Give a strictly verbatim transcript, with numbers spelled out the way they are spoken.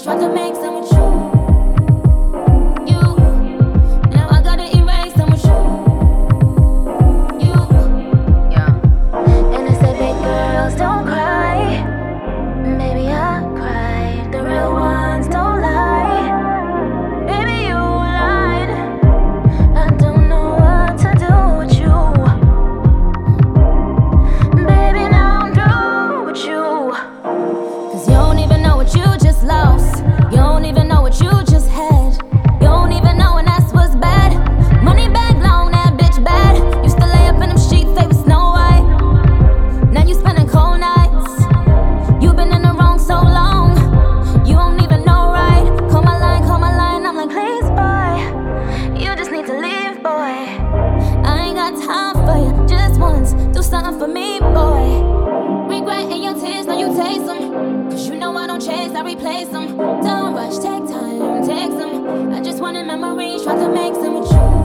tried to make some with you. You, now I gotta erase them with you. You, yeah. And I said, big girls don't cry. Baby, I cried. The real ones don't lie. Baby, you lied. I don't know what to do with you. Baby, now I'm through with you. Cause you don't even know what you just lost. You don't even know what you just had. You don't even know when that's what's bad. Money bag long, that bitch bad. Used to lay up in them sheets, they was Snow White. Now you spending cold nights. You been in the wrong so long. You don't even know right. Call my line, call my line. I'm like, please, boy, you just need to leave, boy. I ain't got time for you. Just once, do something for me, boy. Regret in your tears, now you taste them. Cause you know I don't chase, I replace them. Don't rush, take time, take some. I just wanted memories, try to make some with you.